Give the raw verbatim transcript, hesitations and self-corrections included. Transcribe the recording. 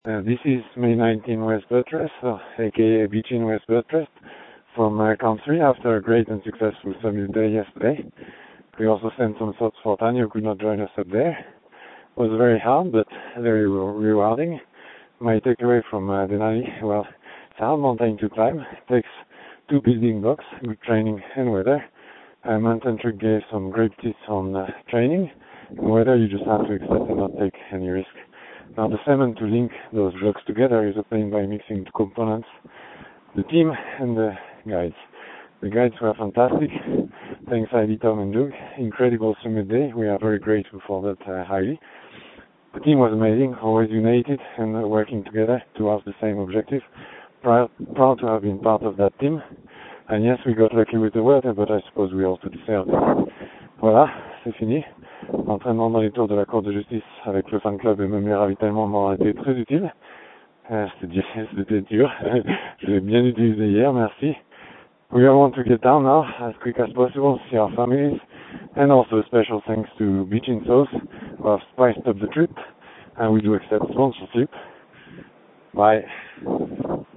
Uh, this is May nineteenth West Buttress, uh, aka Beach in West Buttress, from uh, country after a great and successful summit day yesterday. We also sent some thoughts for Tanya, who could not join us up there. It was very hard, but very re- rewarding. My takeaway from uh, Denali, well, it's a hard mountain to climb. It takes two building blocks, good training and weather. Uh, Mountain Trek gave some great tips on uh, training, and weather you just have to accept and not take any risk. Now the cement to link those blocks together is obtained by mixing two components, the team and the guides. The guides were fantastic. Thanks Heidi, Tom and Doug. Incredible summit day. We are very grateful for that uh, highly. The team was amazing, always united and uh, working together towards the same objective. Proud, proud to have been part of that team. And yes, we got lucky with the weather, but I suppose we also deserved it. Voilà, c'est fini. L'entraînement dans les tours de la Cour de justice avec le fan club et même les ravitaillements m'ont été très utiles. Euh, c'était, c'était dur. Je l'ai bien utilisé hier, merci. We all want to get down now as quick as possible, see our families, and also a special thanks to Beach in Sauce who have spiced up the trip, and we do accept sponsorship. Bye.